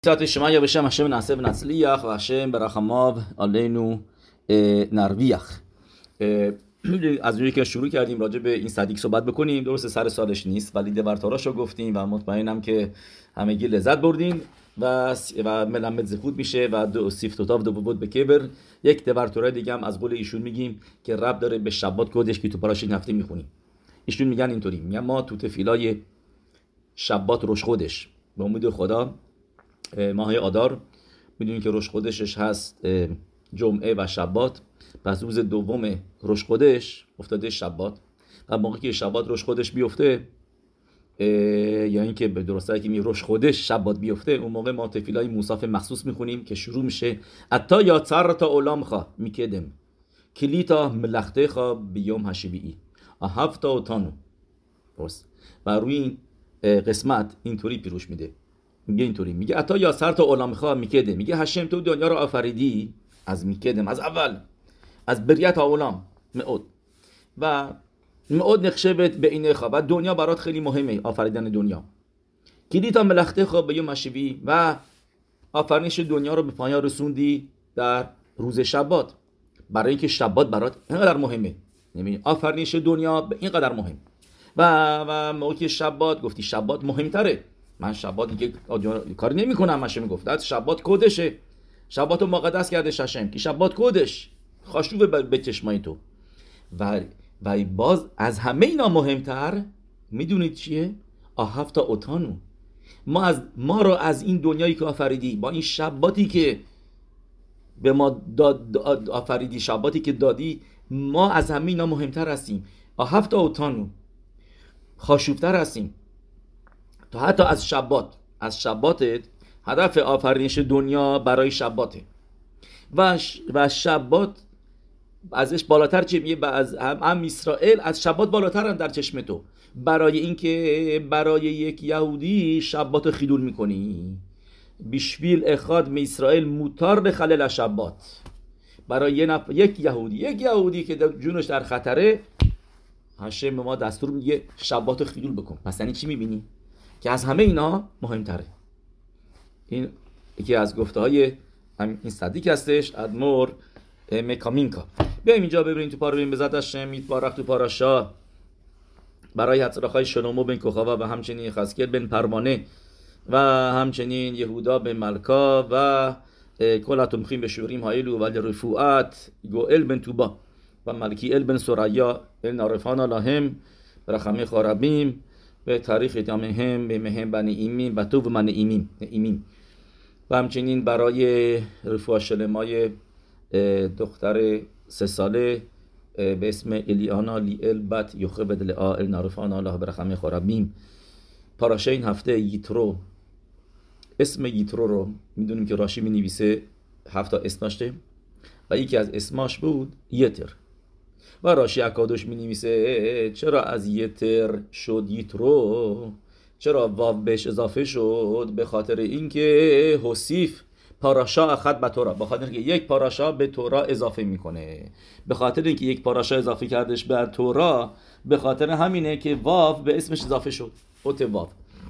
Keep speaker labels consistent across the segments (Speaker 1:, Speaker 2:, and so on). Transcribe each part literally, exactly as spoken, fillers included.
Speaker 1: ساعت شما یا بشم هشم نعسه و نצליח و هشم برحماو علیנו نرווیח. از اونجایی که شروع کردیم راجع به این صدیق صحبت بکنیم. درسته سر سالش نیست ولی دورتاراشو گفتیم و مطمئنم که همگی لذت بردین و و ملمت زخود میشه و دو سیفتوتاف دو بود به کبر. یک دورتاره دیگه هم از قول ایشون میگیم که رب داره به شبات کدش که تو پاراش این هفته میخونیم. ایشون میگن اینطوری، میگن ما تو تفیلای شبات روش خودش به امید خدا ماه آدار میدونیم که روش خودشش هست جمعه و شبات. پس روز دوم روش خودش افتاده شبات و موقعی که شبات روش خودش بیفته یا اینکه به درسته که می روش خودش شبات بیفته، اون موقع ما تفیلای موصاف مخصوص میخونیم که شروع میشه اتا یا تر تا اولام خوا میکدم کلیتا ملخته خوا بیوم هشبیعی هفتا و تانو. و روی این قسمت اینطوری پیروش میده، میگه اینطوری، میگه اتا یا سر تا اولام خواه میکده، میگه هشم تو دنیا رو آفریدی از میکدم، از اول، از بریت اولام مئود و مئود نخشبت به این خواه و دنیا برات خیلی مهمه، آفریدن دنیا. کلیتا ملخته خواه به یوم هشبیعی و آفرینش دنیا رو به پایان رسوندی در روز شبات، برای اینکه شبات برات اینقدر مهمه، یعنی آفرینش دنیا به اینقدر مهم و و موقعی شبات گفتی شبات مهمتره. من شبات دیگه کاری نمی کنم، مشه میگفت شبات کودشه، شباتو مقدس کرده ششم که شبات کودش خاشوبه به چشمای تو و و باز از همه اینا مهمتر میدونید چیه؟ آهفتا اوتانو، ما از ما رو از این دنیایی که آفریدی با این شباتی که به ما داد آفریدی، شباتی که دادی، ما از همه اینا مهمتر هستیم. آهفتا اوتانو خاشوبتر هستیم تو حتی از شبات. از شباتت هدف آفرینش دنیا برای شباته و و شبات ازش بالاتر چه میگه؟ از هم اسرائیل از شبات بالاترن در چشم تو، برای اینکه برای یک یهودی شبات خیدول میکنی. بیشویل اخاد می اسرائیل موتار خلل شبات، برای یک نف... یک یهودی یک یهودی که جونش در خطره، هشم ما دستور میگه شبات خیدول بکن. پس یعنی چی میبینی؟ که از همه اینا مهمتره. این یکی از گفته های این صدیق هستش، ادمور مکامینکا. بیایم اینجا ببینیم تو پارا ببینیم بذات هشم میتبارک تو پاراشا برای حضرخای شلومو بن کوخاوا و همچنین خسکیل بن پروانه و همچنین یهودا بن ملکا و کل اتمخیم به شوریم هایلو و رفوعت گوئل بن توبا و ملکی ال بن سریا نارفان لهم برخمه خاربیم به تاریخ اتامهم به مهم بنی ایمین و تو من ایمین ایمین و همچنین برای رفوع شلمای دختر سه ساله به اسم الیانا لیل بت یوخبد لعا النارفان الله برخمه خاربیم. پاراشه این هفته یترو. اسم یترو رو میدونیم که راشی می نویسه هفت تا اسم داشته و یکی از اسماش بود یتر و راشی اکادوش می نویسه چرا از یتر شد یترو، چرا واو بهش اضافه شد؟ به خاطر اینکه حسیف پاراشا اخد به تورا، به خاطر اینکه یک پاراشا به تورا اضافه میکنه، به خاطر اینکه یک پاراشا اضافه کردش به تورا، به خاطر همینه که واو به اسمش اضافه شد، اوت واو.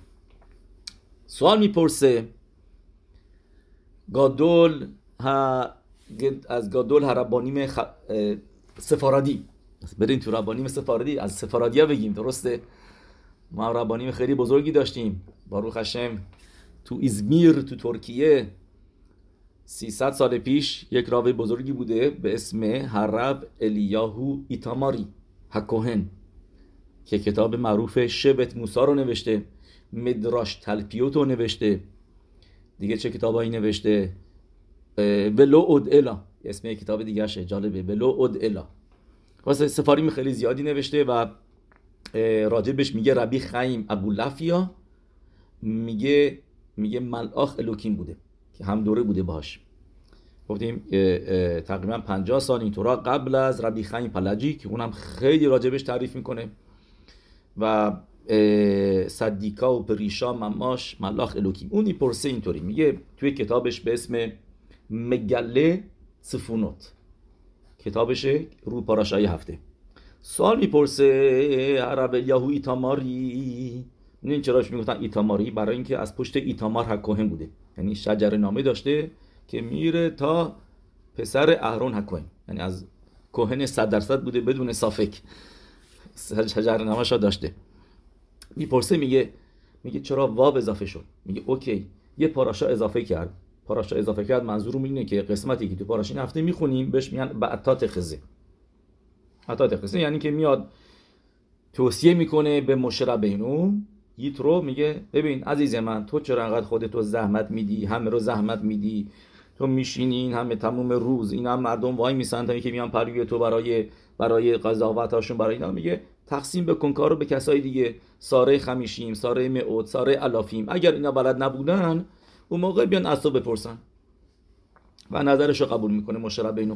Speaker 1: سوال میپرسه گادول ها از گادول هربانیم خ... سفارادی، بریم تو ربانیم سفارادی، از سفارادیا بگیم. درسته ما ربانیم خیلی بزرگی داشتیم، باروخ هشم. تو ازمیر تو ترکیه سیصد سال پیش یک راوی بزرگی بوده به اسم هرب الیاهو ایتاماری هکوهن که کتاب معروف شبت موسی رو نوشته، مدراش تلپیوت رو نوشته، دیگه چه کتابایی نوشته؟ ولو اود الا اسم یک کتاب دیگه شه، جالبه، ولو اود الا. واسه سفاریم خیلی زیادی نوشته و راجبش میگه ربی خیم ابو لفیا میگه میگه ملاخ الوکیم بوده که هم دوره بوده باش. گفتیم تقریبا پنجاه سال اینطورا قبل از ربی خیم پلجی که اونم خیلی راجبش تعریف میکنه و صدیقا و پریشا مماش ملاخ الوکیم. اونی پرسه اینطوری میگه توی کتابش به اسم مگله سفونوت، کتابشه رو پاراشای هفته. سوال میپرسه عرب یهو ایتاماری، این چراش میگفتن ایتاماری؟ برای اینکه از پشت ایتامار هکوهن بوده. یعنی شجر نامه داشته که میره تا پسر اهرون هکوین، یعنی از کهن صد درصد بوده بدون صافک، شجر نامه شا داشته. میپرسه میگه میگه چرا واو اضافه شد؟ میگه اوکی یه پاراشا اضافه کرد. پاراشا اضافه کرد منظورم اینه که قسمتی که تو پاراش این هفته میخونیم بهش میگن بعتات خزه. بعتات خزه یعنی که میاد توصیه میکنه به موشه ربینو، یترو میگه ببین عزیز من، تو چرا انقدر خودتو زحمت میدی، همه رو زحمت میدی، تو میشینین همه تموم روز اینا هم مردم وای میسن تا که میان پروی تو برای برای قضاوتاشون برای اینا، میگه تقسیم بکن کارو به کسای دیگه، ساره خمیشیم، ساره مئات، ساره الافیم. اگر اینا بلد نبودن اون موقع بیان از تو بپرسن و نظرشو قبول میکنه موشه ربینو.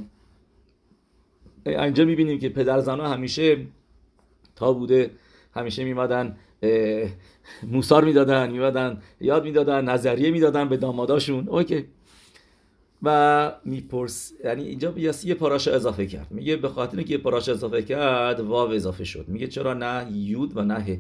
Speaker 1: اینجا میبینیم که پدر زنا همیشه تا بوده همیشه میمدن موسار میدادن، میمدن یاد میدادن، نظریه میدادن به داماداشون. اوکی. و میپرس یعنی اینجا یه پاراشا اضافه کرد، میگه به خاطر اینکه یه پاراشا اضافه کرد واو اضافه شد. میگه چرا نه یود و نه ه؟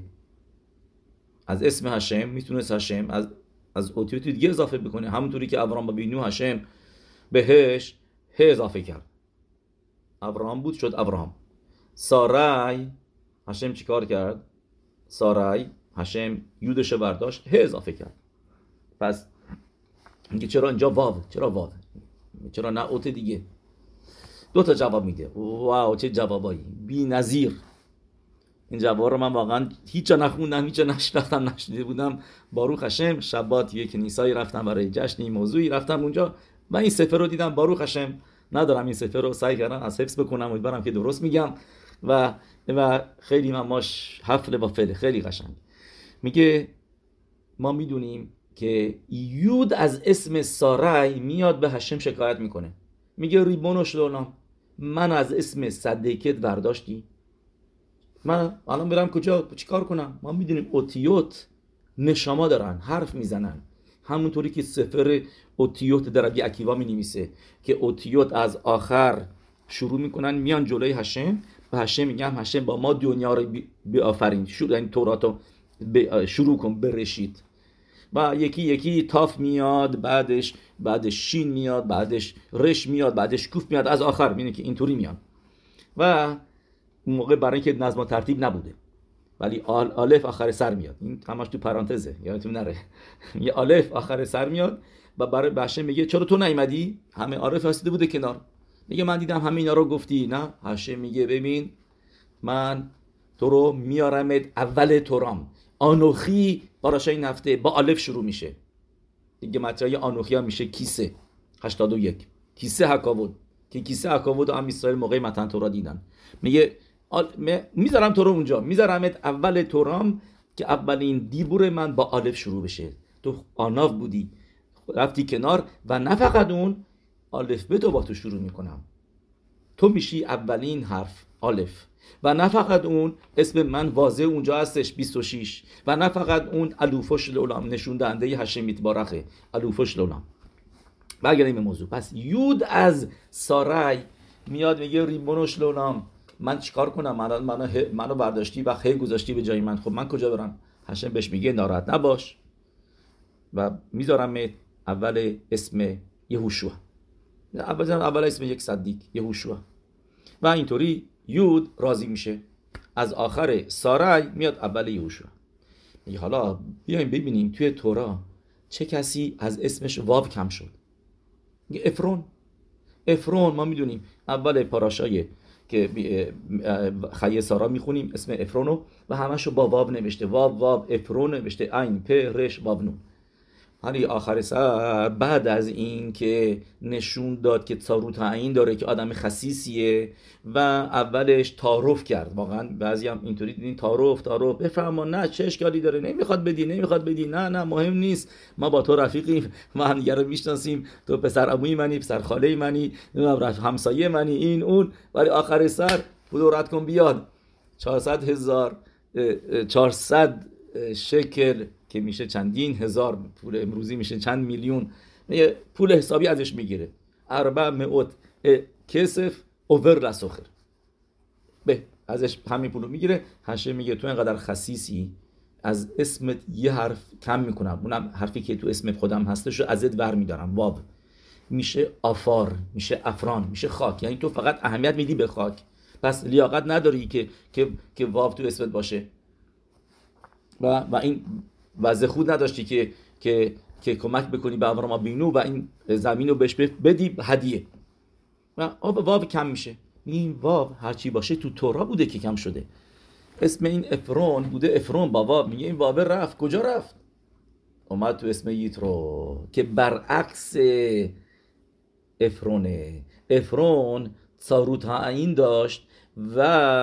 Speaker 1: از اسم هشم میتونست هشم از از اوتیوت دیگه اضافه بکنه، همونطوری که ابراهام با بینو هشم بهش ه اضافه کرد. ابراهام بود شد ابراهام. سارای هشم چیکار کرد؟ سارای هشم یودش برداشت ه اضافه کرد. پس میگه چرا اینجا واو؟ چرا واو؟ چرا نه اوت دیگه؟ دو تا جواب میده. واو چه جوابایی بی‌نظیر. این جواب رو من واقعا هیچ جا نخوندم، هیچ جا نشناختم، نشنیده بودم. باروخ هشم شبات یک کنیسایی رفتم برای جشنی موضوعی، رفتم اونجا من این سفر رو دیدم. باروخ هشم ندارم این سفر رو، سعی کردم از حفظ بکنم، امیدوارم که درست میگم و و خیلی مماش حفله با فله خیلی قشنگ. میگه ما میدونیم که یود از اسم سارای میاد به هشم شکایت میکنه، میگه ریبونو شلونام، من از اسم صدیکت برداشتی، من الان برم کجا چیکار کنم؟ ما میدونیم اوتیوت نشما دارن، حرف میزنن، همونطوری که سفر اوتیوت در ربی عکیوا مینویسه که اوتیوت از آخر شروع میکنن میان جلوی هشم و هشم میگم هشم با ما دنیا رو بیافرین، شروع این توراتو شروع کن برشید و یکی یکی تاف میاد، بعدش بعدش شین میاد، بعدش رش میاد، بعدش کوف میاد، از آخر میبینی که اینطوری میان. و اون موقع برای اینکه نظم و ترتیب نبوده ولی آل الف آخر سر میاد، این همش تو پرانتزه یادتون نره، یه الف آخر سر میاد و برای بشه میگه چرا تو نیومدی؟ همه عارف هسته بوده کنار، میگه من دیدم همه اینا رو گفتی. نه، هشه میگه ببین من تو رو میارمت اول تورام. آنوخی پاراشا این هفته با الف شروع میشه دیگه، مطرح آنوخی هم میشه کیسه هشتاد و یک، کیسه حکاوود که کیسه حکاوود هم اسرائیل موقع متن تورا دیدن. میگه میذارم تو رو اونجا، میذارمت اول تورام که اولین دیبور من با الف شروع بشه. تو آناف بودی رفتی کنار و نه فقط اون، الف به تو با تو شروع میکنم، تو میشی اولین حرف الف و نه فقط اون، اسم من واضح اونجا هستش بیست و شش و نه فقط اون الوفش لولام نشون دهنده هشمیت بارخه الوفش لولام. برگردیم به موضوع. پس یود از سارای میاد میگه ریبونوش لولام، من چیکار کنم؟ منو منو منو برداشتی و خیلی گذاشتی به جای من، خب من کجا برم؟ هشم بهش میگه ناراحت نباش و میذارم اول اسم یهوشوا، اول اول اسم یک صدیق یهوشوا و اینطوری یود راضی میشه. از آخر سارای میاد اول یهوشوا. میگه حالا بیایم ببینیم توی تورا چه کسی از اسمش واو کم شد. میگه افرون. افرون ما میدونیم اول پاراشای که خیه سارا میخونیم اسم افرونو و همشو با واو نوشته، واو واو افرون نوشته، عین پ رش واو نون. ولی آخر سر بعد از این که نشون داد که تاروت عین داره که آدم خسیسیه و اولش تعارف کرد، واقعا بعضی هم اینطوری دیدین تعارف تعارف بفرما نه چه اشکالی داره، نمیخواد بدی نمیخواد بدی نه نه مهم نیست، ما با تو رفیقیم، ما هم دیگه رو میشناسیم، تو پسر عموی منی، پسر خاله منی، همسایه منی، این اون. ولی آخر سر بودو رد کن بیاد چهارصد هزار چهارصد شکل که میشه چندین هزار پول امروزی میشه چند میلیون پول حسابی ازش میگیره. اربع مئات کسف اوور لسخر به ازش همین پولو میگیره. هشه میگه تو اینقدر خسیسی از اسمت یه حرف کم میکنم، اونم حرفی که تو اسمت خودم هستش رو ازت ور میدارم. واو میشه آفار، میشه افران، میشه خاک. یعنی تو فقط اهمیت میدی به خاک، پس لیاقت نداری که که که واو تو اسمت باشه و و این وضع خود نداشتی که که که کمک بکنی به ابراهام بینو و این زمین رو بهش بدی هدیه و آب واو کم میشه. این واو هرچی باشه تو تورا بوده که کم شده. اسم این افرون بوده افرون با واو، میگه این واو رفت کجا رفت؟ اومد تو اسم یترو که برعکس افرونه. افرون صاروت این داشت و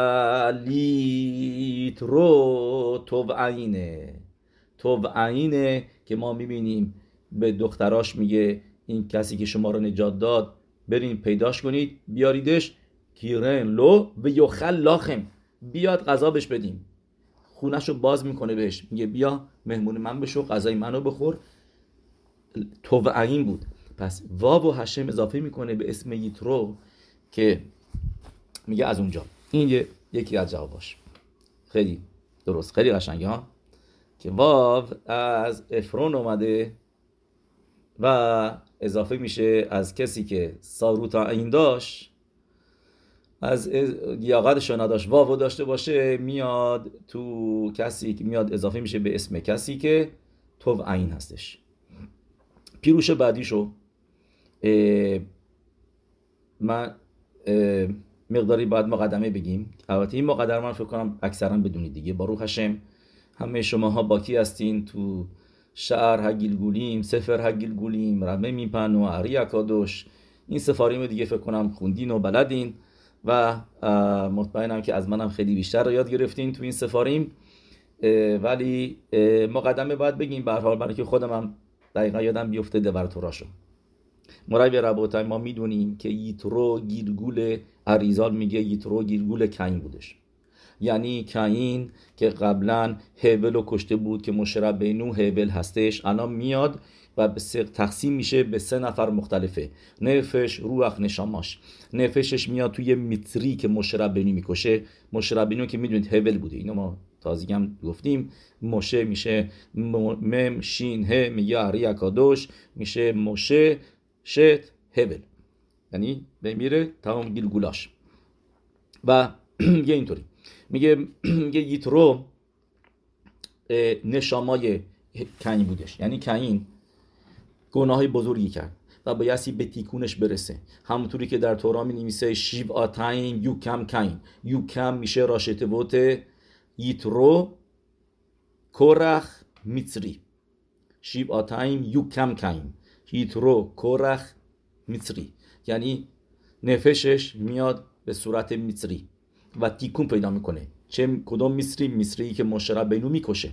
Speaker 1: لیترو توبعینه. توبعینه که ما میبینیم به دختراش میگه این کسی که شما رو نجات داد برین پیداش کنید بیاریدش کیرن لو و یخل لاخم، بیاد غذا بهش بدیم. خونش رو باز میکنه بهش میگه بیا مهمون من بشو غذای منو بخور. توبعین بود. پس واو و هشم اضافه میکنه به اسم یترو که میگه از اونجا. این یکی از جواباش. خیلی درست، خیلی قشنگه ها که واو از افرون اومده و اضافه میشه از کسی که ساروتا این داشت، از لیاقتش نداشت واو داشته باشه، میاد تو کسی که میاد اضافه میشه به اسم کسی که تو عین هستش. پیروش بعدیشو من مقداری باید مقدمه بگیم. البته این مقدمه من فکر کنم اکثرا بدونید دیگه. باروخ هشم همه شماها باکی هستین تو شعر هگیلگولیم، سفر هگیلگولیم، رمه میپن و عری اکادوش، این سفاریم دیگه فکر کنم خوندین و بلدین و مطمئنم که از منم خیلی بیشتر رو یاد گرفتین تو این سفاریم. ولی مقدمه باید بگیم به هر حال برای که خودم هم دقیقا یادم بیفته دبر توراشو. مرای ربوتای ما میدونیم که یترو گیلگول اریزال میگه یترو گیلگول کاین بودش. یعنی کاین که قبلا هبل رو کشته بود که مشرب بینو هبل هستش، الان میاد و تقسیم میشه به سه نفر مختلفه: نفش، روح، نشاماش. نفشش میاد توی میتری که مشرب بینو میکشه. مشرب بینو که میدونید هبل بوده، اینو ما تازگی هم گفتیم. مشه میشه مم شین ه میگه عری اکادوش، میشه مشه شت هبل، یعنی بمیره تمام گیلگولاش. و یه اینطوری میگه میگه یترو نشامای کاین بودش. یعنی کاین گناهی بزرگی کرد و بایستی به تیکونش برسه. همونطوری که در تورا می نویسه شیو آتایم یوکم کاین. یوکم میشه راشته بوت یترو کورخ میتری. شیو آتایم یوکم کاین. یترو کورخ میتری، یعنی نفشش میاد به صورت میتری و تیکون پیدا میکنه. چه کدوم میسری؟ میسری که مشرب بینو میکشه.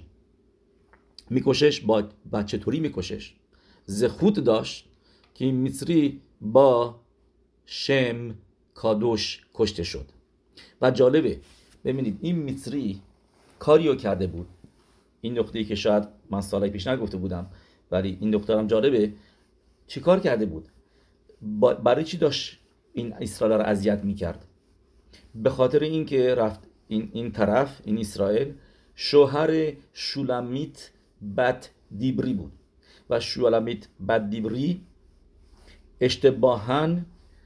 Speaker 1: میکشش با بچه طوری میکشش. زخوت داشت که این میسری با شم کادوش کشته شد. و جالبه ببینید این میسری کاریو کرده بود. این نکته‌ای که شاید من سالهای پیش نگفته بودم ولی این دخترم جالبه. چی کار کرده بود؟ برای چی داشت این اسرائیل رو اذیت میکرد؟ به خاطر اینکه رفت این این طرف، این اسرائیل شوهر شولمیت بت دیبری بود و شولمیت بت دیبری اشتباهاً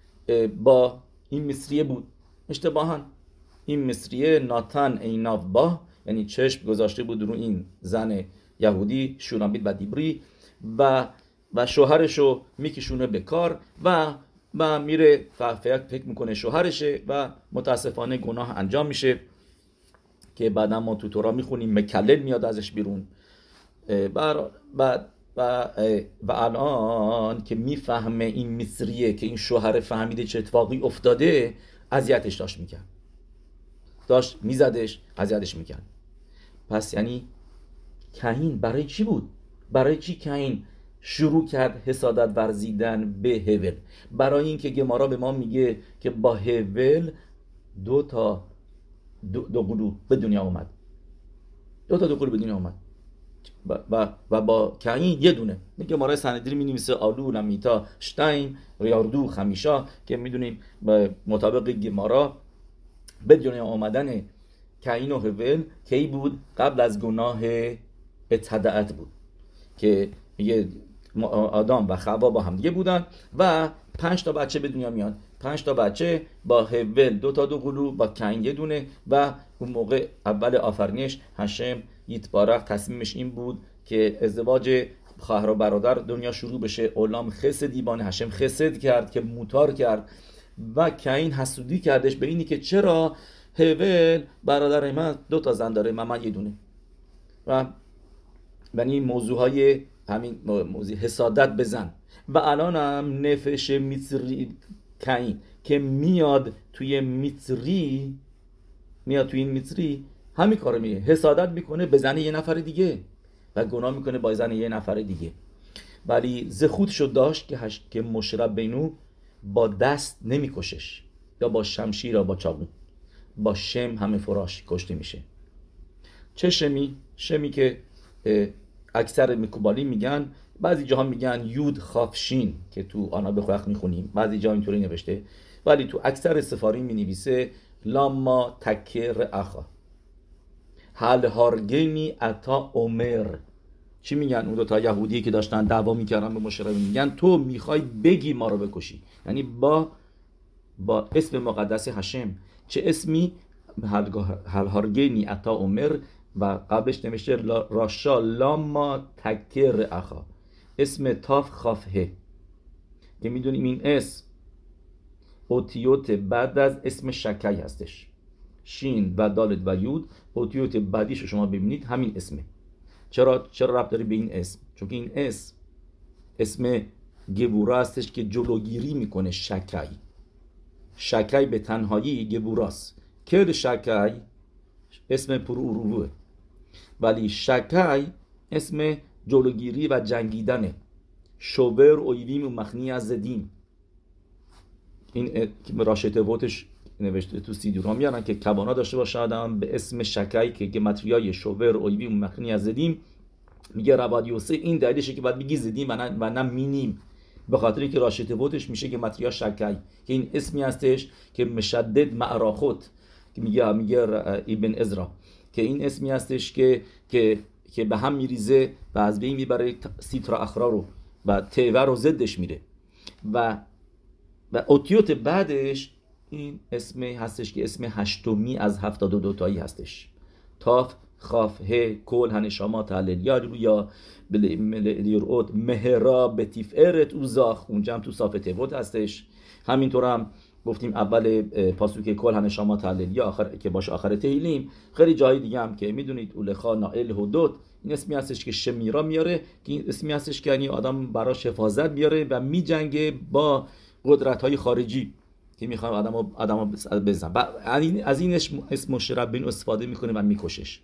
Speaker 1: با این مصریه بود. اشتباهاً این مصریه ناتان ایناف با، یعنی چشم گذاشته بود رو این زن یهودی شولمیت بت دیبری و و شوهرشو میکشونه به کار و و میره فکر میکنه شوهرشه و متاسفانه گناه انجام میشه که بعدا ما تو تورا میخونیم مکلل میاد ازش بیرون. بعد و و و الان که میفهمه این مصریه که این شوهر فهمیده چه اتفاقی افتاده، اذیتش داشت میکرد، داشت میزدش، اذیتش میکرد. پس یعنی کاین برای چی بود؟ برای چی کاین شروع کرد حسادت ورزیدن به هول؟ برای اینکه گمارا به ما میگه که با هول دو تا دو, دو قلو به دنیا اومد. دو تا دو قلو به دنیا اومد و, و, و با کاین یه دونه. گمارا سندری می نویسه آلو لمیتا شتاین ریاردو خمیشا که میدونیم مطابق گمارا به دنیا آمدن کاین و هول کی بود؟ قبل از گناه اتدعت بود که میگه آدم و خوا با هم دیگه بودن و پنج تا بچه به دنیا میاد. پنج تا بچه با هول دو تا دو قلو، با کاین یه دونه. و اون موقع اول آفرینش هشم یتبارک تصمیمش این بود که ازدواج خواهر و برادر دنیا شروع بشه. اولام خسد دیبانه، هشم خسد کرد که موتار کرد و کاین حسودی کردش به اینی که چرا هول برادر من دو تا زن داره من, من یه دونه. و یعنی موضوع های همین موضوع حسادت بزن. و الان هم نفش میتری کاین که میاد توی میتری میاد توی این میتری همین کارو میگه، حسادت میکنه به زن یه نفر دیگه و گناه میکنه با زن یه نفر دیگه. ولی زخود شد داشت که هش... که مشرب بینو با دست نمیکشش یا با شمشیر یا با چاقو، با شم همه فراش کشته میشه. چه شمی؟ شمی که اکثر مکوبالی میگن، بعضی جاها میگن یود خافشین که تو آنا بخوخ میخونیم، بعضی جاها اینطوری نوشته، ولی تو اکثر سفاری مینویسه لاما تکر اخا هل هارگینی اتا عمر. چی میگن اون دو تا یهودی که داشتن دعوا میکردن به مشرب؟ میگن تو میخوای بگی ما رو بکشی، یعنی با با اسم مقدس هشم. چه اسمی؟ هل هارگینی اتا عمر و قبلش نمیشه راشا لاما تکر اخا، اسم تاف خافه که میدونیم این اسم اوتیوت بعد از اسم شکی هستش. شین و دالت و یود اوتیوت بعدیش رو شما ببینید همین اسمه. چرا چرا ربط داره به این اسم؟ چون که این اسم اسم گبورا هستش که جلوگیری میکنه شکی. شکی به تنهایی گبوراست. کل شکی اسم پروروه، ولی شکی اسم جلوگیری و جنگیدنه. شوبر اویویم و مخنی از زدیم. این راشته ووتش نوشته تو سیدورا میارن که کوانا داشته باشه آدم به اسم شکی که گمتریای شوبر اویویم و مخنی از زدیم. میگه رباد یوسف این دلیلشه که باید بگی زدیم و نه و نه مینیم، به خاطر اینکه راشته ووتش میشه که گمتریا شکی که این اسمی هستش که مشدد معراخوت که میگه میگه ابن عزرا که این اسمی هستش که که که به هم میریزه و از بین میبره سیترا اخرا رو و تیور رو ضدش میره. و و اوتیوت بعدش این اسمی هستش که اسم هشتمی از هفتاد و دو تایی هستش. تاف خاف ه کل هنشامات هللیا یا بلیرود مهرا بتیفرت اوزاخ، اونجا هم تو صاف تیوت هستش. همینطور هم گفتیم اول پاسوک کل هنشامات هللیا آخر که باشه آخر تهیلیم. خیلی جایی دیگه هم که میدونید اولخا نائل هدوت این اسمی هستش که شمیرا میاره که این اسمی هستش که یعنی آدم براش حفاظت بیاره و میجنگه با قدرت‌های خارجی که میخوان آدمو آدمو بزنن و از این اسم مشرب بین استفاده میکنه و میکشش.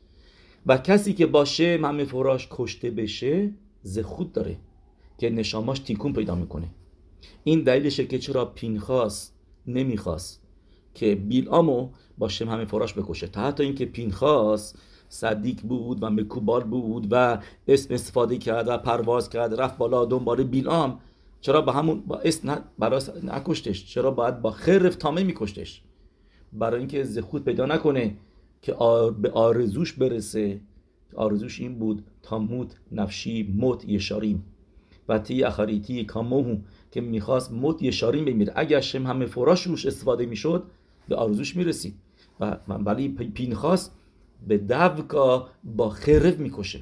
Speaker 1: و کسی که باشه همه فراش کشته بشه زخود داره که نشاماش تیکون پیدا میکنه. این دلیلشه که چرا پینخاس نمیخواست که بیلعامو باشه همه فراش بکشه، تا حتی اینکه پینخاس صدیق بود و مکوبال بود و اسم استفاده کرد و پرواز کرد رفت بالا دنبال بیلعام، چرا با همون با اسم براش نکشتش؟ چرا باید با خرف تامه میکشتش؟ برای اینکه زخود پیدا نکنه که آر به آرزوش برسه. آرزوش این بود تاموت نفشی موت یشاریم و تی اخریتی کاموهو که میخواست موت یشاریم بمیره. اگر شم همه فراش روش استفاده میشد به آرزوش میرسید. و ولی پینخاس به دوکا با خرف میکشه.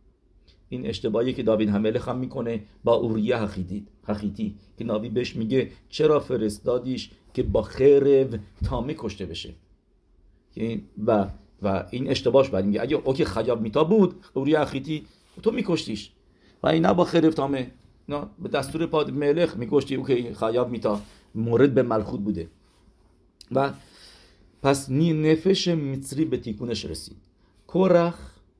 Speaker 1: این اشتباهی که داوید هملخ هم میکنه با اوریه حخیتی حخیتی که نبی بهش میگه چرا فرستادیش که با خرف تامه کشته بشه. و و این اشتباهش بعد میگه اگه اوکی خیاب میتا بود اوریه حخیتی تو میکشتیش و این نه با خرف تامه، نه به دستور پاد ملخ میکشتی. اوکی خیاب میتا مورد به ملخوت بوده. و پس نی نفش مصری به تیکونش رسید. کورخ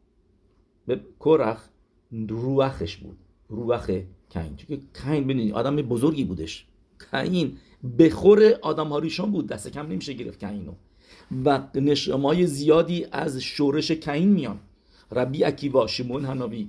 Speaker 1: به کورخ روحش بود، روح کاین، چون که کاین ببینید آدم بزرگی بودش. کاین بخور آدم ها ریشان بود، دست کم نمیشه گرفت کاینو و نشمای زیادی از شورش کاین میان. ربی عکیوا، شمعون حنابی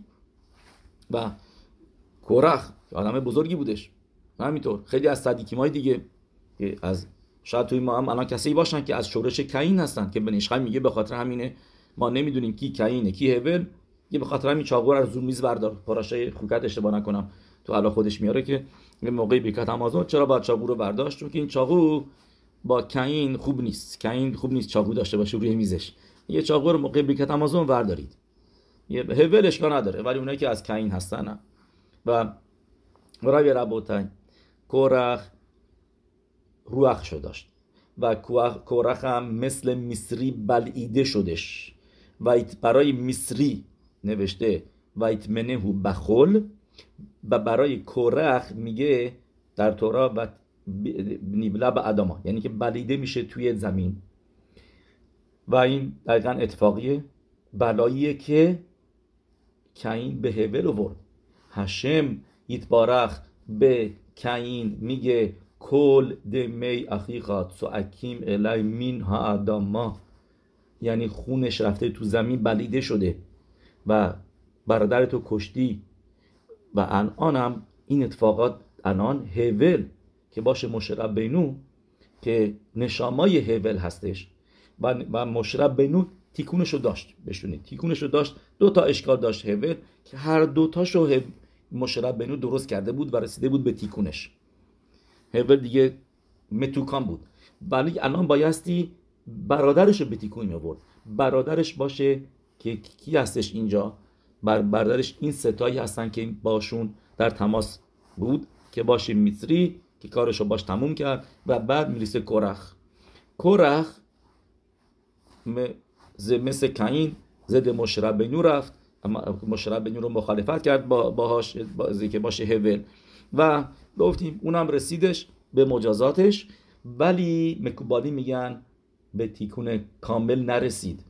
Speaker 1: و کورخ آدم بزرگی بودش. همینطور خیلی از صدیقی‌های دیگه از شاید توی ما هم الان کسی باشن که از شورش کاین هستن که بن ایش خی میگه به خاطر همینه ما نمیدونیم کی کاینه کی هول، یه به خاطر همین چاقو رو از رو میز بردار. پاراشای خوکت اشتباه نکنم تو الا خودش میاره که یه موقعی بیکت آمازون چرا باید چاقو رو برداشت؟ چون که این چاقو با کاین خوب نیست. کاین خوب نیست چاقو داشته باشه روی میزش. یه چاقو رو موقع بیکت آمازون بردارید. یه هول اشکال نداره، ولی اونایی که از کاین هستن نه. و برای ربوتای کورخ روخ شو داشت و کورخ هم مثل مصری بلعیده شدش و برای مصری نوشته و ایتمنهو بخول و برای کورخ میگه در تورا و نیبلا به اداما، یعنی که بلعیده میشه توی زمین. و این دقیقا اتفاقیه، بلاییه که کاین به هول آورد. هشم یتبارخ به کاین میگه کل دمی اخیخا سوعکیم الی مین ها اداما، یعنی خونش رفته تو زمین بلیده شده و برادرتو کشتی. و الان هم این اتفاقات الان هول که باشه مشه ربینو که نشامای هول هستش و, و مشه ربینو تیکونشو داشت. بشونید تیکونشو داشت. دو تا اشکال داشت هول که هر دو تاشو مشه ربینو درست کرده بود و رسیده بود به تیکونش. هول دیگه متوکان بود، ولی الان بایستی برادرش رو به تیکون می آورد. برادرش باشه که کی هستش اینجا؟ بر برادرش این ستایی هستن که باشون در تماس بود که باشه مصری که کارشو باش تموم کرد و بعد میرسه کورخ. کورخ مثل کاین زد مشه ربینو رفت، اما مشه ربینو رو مخالفت کرد با باهاش با که باشه هول و گفتیم اونم رسیدش به مجازاتش، ولی مکوبالی میگن به تیکون کامل نرسید.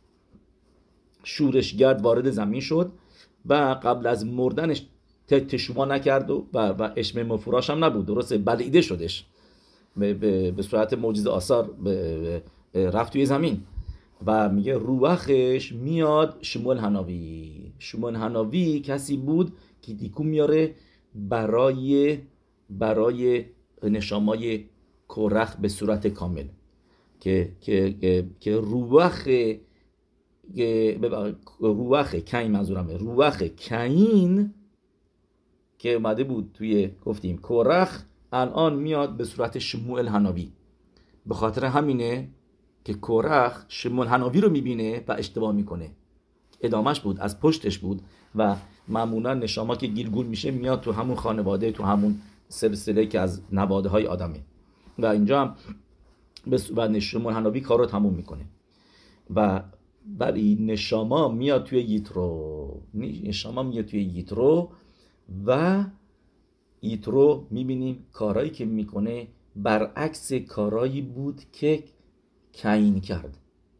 Speaker 1: شورشگرد وارد زمین شد و قبل از مردنش تشوما نکرد و و اشم مفوراش هم نبود، درسته بلعیده شدش به, به, به صورت معجزه آثار رفت توی زمین. و میگه روحش میاد شمول هناوی. شمول هناوی کسی بود که تیکون میاره برای برای نشامای کورخ به صورت کامل که که که, که روح روح کاین منظورمه روح کاین که اومده بود توی گفتیم کورخ الان میاد به صورت شموئل هناوی. به خاطر همینه که کورخ شموئل هناوی رو میبینه و اشتباه میکنه. ادامش بود، از پشتش بود و معمولا نشاما که گیرگول میشه میاد تو همون خانواده، تو همون سلسله که از نواده های آدمه و اینجا هم و نشمول هناوی کار رو تموم میکنه. و ولی نشاما میاد توی یترو نشاما میاد توی یترو و یترو میبینیم کارهایی که میکنه برعکس کارهایی بود که کاین کرد.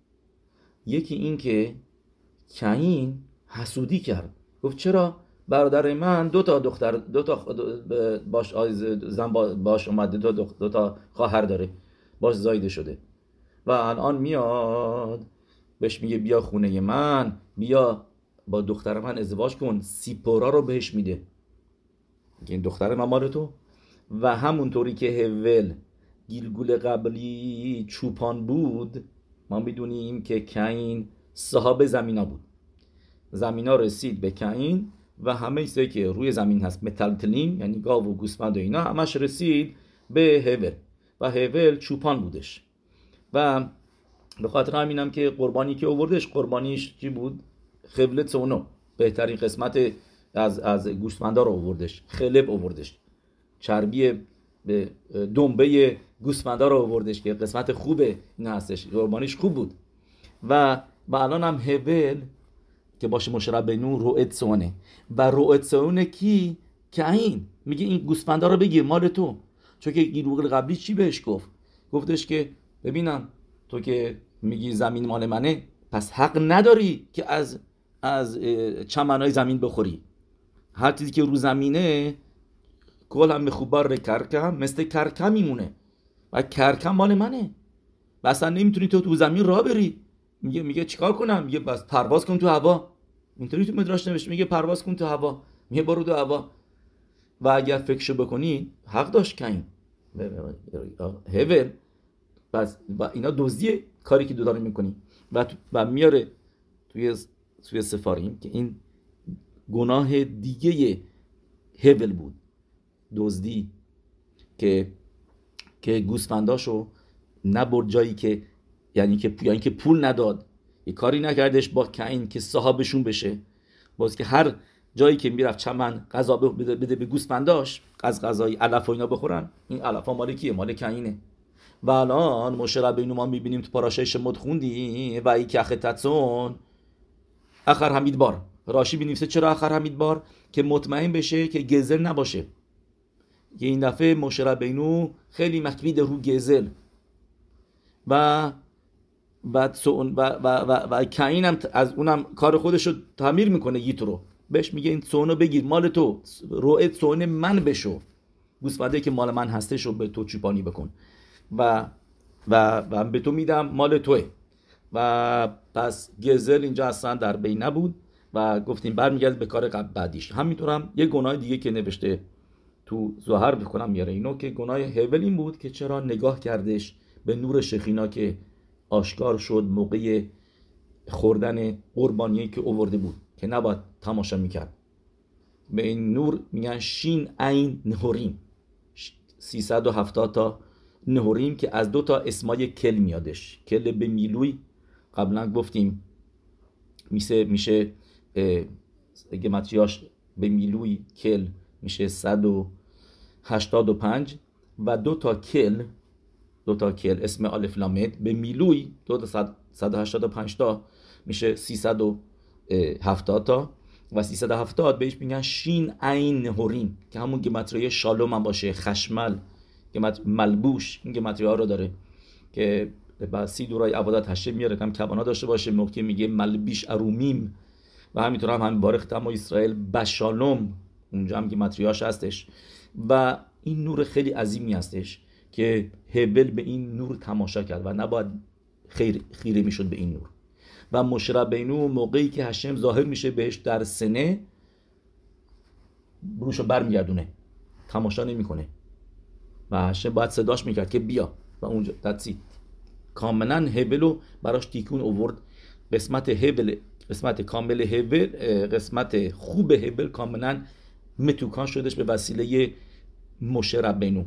Speaker 1: یکی این که کاین حسودی کرد، گفت چرا برادر من دو تا دختر دو تا باش زن باش اومده، دو, دو تا خواهر داره باش زایده شده و الان میاد بهش میگه بیا خونه من، بیا با دختر من ازدواج کن، سیپورا رو بهش میده این دختر من مال تو. و همونطوری که هول گیلگول قبلی چوپان بود، ما میدونیم که کاین صاحب زمینا بود. زمینا رسید به کاین و همه ایسایی که روی زمین هست متلتلین یعنی گاو و گوسفند و اینا همش رسید به هول و هول چوپان بودش. و به خاطر همینم که قربانی که آوردش قربانیش چی بود؟ خبلت اونو، بهترین قسمت از از گوسفندا رو آوردش، خلب آوردش، چربی به دنبه گوسفندا رو آوردش که قسمت خوبه این هستش، قربانیش خوب بود. و و الان هم هول که باشه مشرب بینو روعت سونه و روعت سونه کی؟ کاین میگه این گوسفندا رو بگیر مال تو. چون که گیروغل قبلی چی بهش گفت؟ گفتش که ببینم تو که میگی زمین مال منه پس حق نداری که از از چمنای زمین بخوری. هر چیزی که رو زمینه کل هم خوبار کرکم مثل کرکم میمونه و کرکم مال منه و اصلا نمیتونی تو تو زمین راه بری. میگه میگه چیکار کنم؟ میگه بس پرواز کن تو هوا. اینطوری تو مدراش نوشته، میگه پرواز کن تو هوا، میگه برو تو هوا. و اگر فکرشو بکنی حق داشت کاین. هول پس و اینا دزدی کاری که دو داره میکنی و و میاره توی توی سفاریم که این گناه دیگه هبل بود، دزدی، که که گوسفنداشو نبرد جایی که یعنی که یعنی که پول نداد، یه کاری نکردش با کائین که صاحبشون بشه، باز که هر جایی که میرفت چمن غذا بده, بده به گوسفنداش، از غذای علف و اینا بخورن، این علفا مال کیه؟ مال کائینه. و الان موشه ربینو ما میبینیم تو پاراشای شموت خوندی و ای که اختتون اخر حمیدبار، راشی بنویسه چرا اخر حمیدبار؟ که مطمئن بشه که گزل نباشه. که این دفعه موشه ربینو خیلی مکوید رو گزل و بعد سون و و و, و کائین هم از اونم کار خودش رو تعمیر میکنه، یترو بهش میگه این سونو بگیر مال تو، روئت سون من بشو، گوسفنده که مال من هستش رو به تو چوپانی بکن و و و به تو میدم مال توه. و پس گزل اینجا اصلا در بین نبود و گفتیم برمیگرد به کار بعدیش. همینطور هم یه گناه دیگه که نوشته تو زهر بکنم میاره اینو، که گناه هبل این بود که چرا نگاه کردش به نور شخینا که آشکار شد موقع خوردن قربانیایی که آورده بود که نباید تماشا میکرد. به این نور میگن شین عین نهوریم، سیصد و هفتاد تا نهوریم که از دو تا اسمای کل میادش. کل به میلوی قبلا گفتیم میشه میشه گمتریاش به میلوی کل میشه صد و هشتاد و پنج و دو تا کل دو تا کل اسم الف لامد به میلوی دو تا صد و هشتاد و پنج تا میشه سیصد و هفتاد تا و سیصد و هفتاد بهش میگن شین عین نهوریم که همون گمتریای شالوم هم باشه، خشمل ملبوش، این گمتری ها رو داره که بعد سی دورای عبادت هشه میاره کم کبانا داشته باشه، موقع میگه ملبیش ارومیم و همینطور هم همین بارخ تما اسرائیل بشالوم اونجا هم گمتریاش هستش و این نور خیلی عظیمی هستش که هبل به این نور تماشا کرد و نباید خیر خیره میشد به این نور. و موشه ربینو موقعی که هشم ظاهر میشه بهش در سنه بروشو برمیگردونه، تماشا نمیکنه و هشم باید صداش میکرد که بیا و اونجا دادسی کاملا هبلو براش تیکون آورد. قسمت هبل، قسمت کامل هبل، قسمت خوب هبل کاملا متوکان شدش به وسیله موشه ربینو.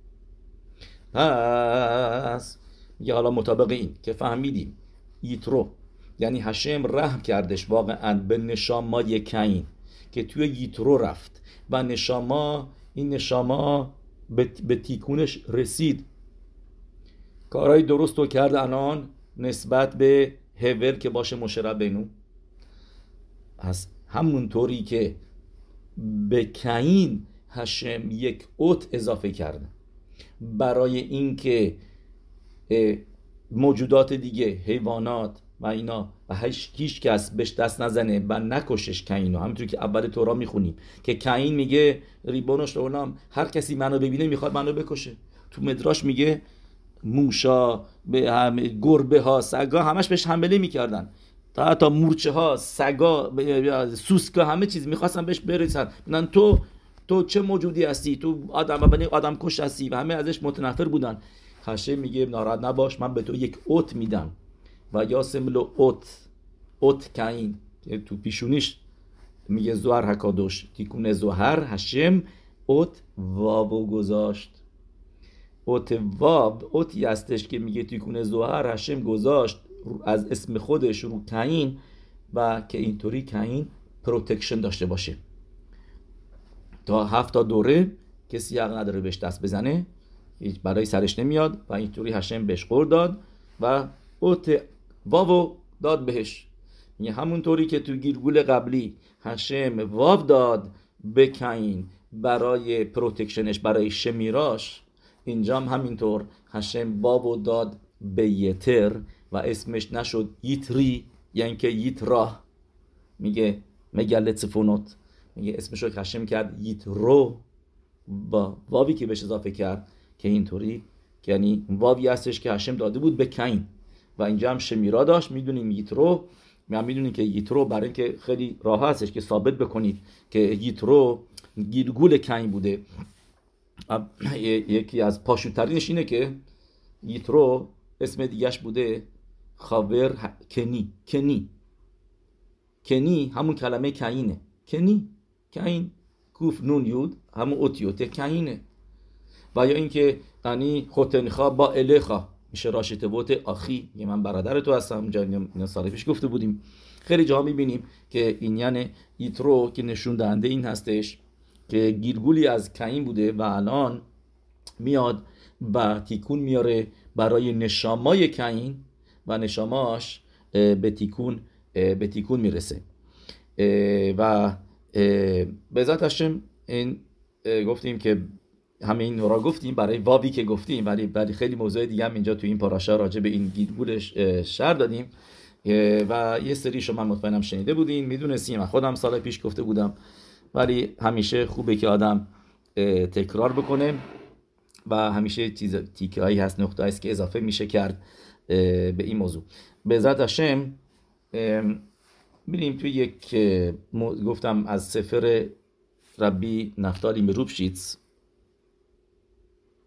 Speaker 1: پس میگه حالا مطابق این که فهمیدیم یترو یعنی هشم رحم کردش واقعا به نشامای کائین که توی یترو رفت و نشاما این نشاما به, به تیکونش رسید، کارهای درست رو کرد الان نسبت به هول که باشه موشه ربینو. از همون طوری که به کائین هشم یک اوت اضافه کرد برای اینکه موجودات دیگه، حیوانات و اینا و هیچ هیچ کس بهش دست نزنه و نکشش کائینو، همونطوری که اول تورا میخونیم که کائین میگه ریبونش رو هر کسی منو ببینه میخواد منو بکشه. تو مدراش میگه موشا به همه گربه ها سگا همش بهش حمله میکردن، تا حتی مورچه ها سگا سوسکا همه چیز میخواستن بهش برسن، میگن تو تو چه موجودی هستی، تو آدم بنی آدم کش هستی و همه ازش متنفر بودن. هشه میگه ناراحت نباش، من به تو یک اوت میدم و یاسملو اوت اوت کائین که تو پیشونیش میگه زوهر حکادوش تیکون زوهر هشم اوت واو گذاشت. اوت واو اوتی هستش که میگه تیکون زوهر هشم گذاشت از اسم خودش رو کائین و که اینطوری کائین پروتکشن داشته باشه تا هفت تا دوره کسی حق نداره بهش دست بزنه، هیچ برای سرش نمیاد و اینطوری هشم بهش قول داد و اوت واو داد بهش. یعنی همونطوری که تو گیرگول قبلی هشم واو داد به کائین برای پروتکشنش، برای شمیراش، اینجا هم همینطور هشم واو داد به یتر و اسمش نشد یتری یعنی که یترا، میگه مگلت سفونوت میگه اسمش رو هشم کرد یترو با واوی که بهش اضافه کرد که اینطوری که یعنی واوی هستش که هشم داده بود به کائین و اینجا هم شمیرا داشت. میدونیم یترو، ما میدونیم که یترو برای اینکه خیلی راه هستش که ثابت بکنید که یترو گیرگول کائین بوده. یکی از پاشوترینش اینه که یترو اسم دیگهش بوده خاور کنی. کنی کنی همون کلمه کینه. کنی کین کوف نون یود همون اوتیوته کینه. و یا اینکه یعنی خوتنخا با الخا میشه راشته بوت آخی، یه من برادر تو هستم. جا سال پیش گفته بودیم. خیلی جاها میبینیم که این یعنی یترو که نشون دهنده این هستش که گیرگولی از کین بوده و الان میاد و تیکون میاره برای نشامای کین و نشاماش به تیکون به تیکون میرسه. و به ذات هاشم این گفتیم که همه این را گفتیم برای واوی که گفتیم، ولی ولی خیلی موضوع دیگه هم اینجا تو این پاراشا راجع به این گیرگولش شرح دادیم و یه سری شما مطمئنم شنیده بودین، میدونستیم، خودم سال پیش گفته بودم، ولی همیشه خوبه که آدم تکرار بکنه و همیشه چیز تیکه هایی هست، نقطه هایی که اضافه میشه کرد به این موضوع. به ذات هاشم میریم توی یک گفتم از سفر ربی نفتالی مروبشیتس